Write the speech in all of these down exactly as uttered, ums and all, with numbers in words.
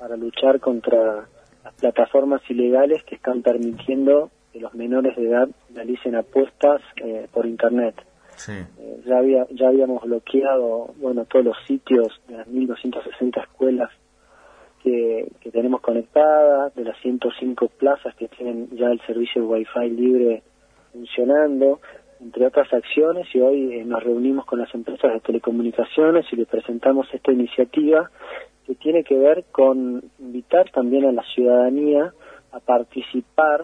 para luchar contra las plataformas ilegales que están permitiendo que los menores de edad realicen apuestas eh, por internet. Sí. Eh, ya había ya habíamos bloqueado, bueno, todos los sitios de las mil doscientas sesenta escuelas que, que tenemos conectadas, de las ciento cinco plazas que tienen ya el servicio de Wi-Fi libre funcionando, entre otras acciones, y hoy eh, nos reunimos con las empresas de telecomunicaciones y les presentamos esta iniciativa que tiene que ver con invitar también a la ciudadanía a participar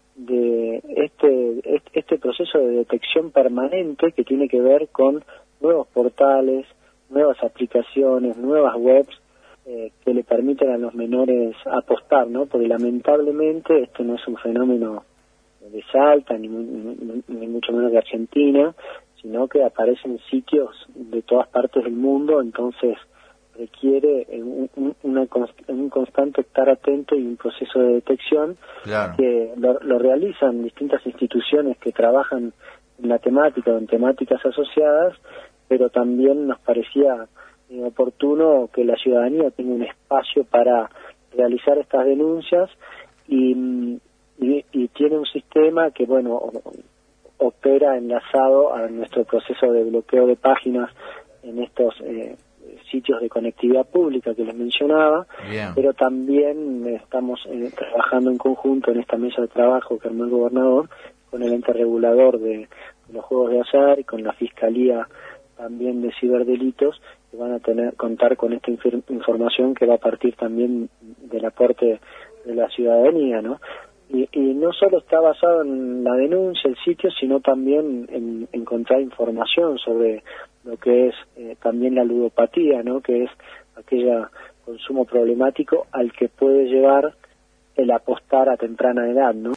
de este este proceso de detección permanente que tiene que ver con nuevos portales, nuevas aplicaciones, nuevas webs eh, que le permiten a los menores apostar, ¿no? Porque lamentablemente esto no es un fenómeno de Salta, ni, ni, ni mucho menos de Argentina, sino que aparecen sitios de todas partes del mundo, entonces requiere un, un, una, un constante estar atento y un proceso de detección. Claro. Que lo, lo realizan distintas instituciones que trabajan en la temática o en temáticas asociadas, pero también nos parecía eh, oportuno que la ciudadanía tenga un espacio para realizar estas denuncias y, y, y tiene un sistema que, bueno, opera enlazado a nuestro proceso de bloqueo de páginas en estos eh, sitios de conectividad pública que les mencionaba. Bien. Pero también estamos eh, trabajando en conjunto en esta mesa de trabajo que armó el gobernador con el ente regulador de, de los juegos de azar y con la Fiscalía también de Ciberdelitos, que van a tener contar con esta inf información que va a partir también del aporte de la ciudadanía, ¿no? Y, y no solo está basado en la denuncia, el sitio, sino también en encontrar información sobre lo que es eh, también la ludopatía, ¿no? Que es aquella consumo problemático al que puede llevar el apostar a temprana edad, ¿no?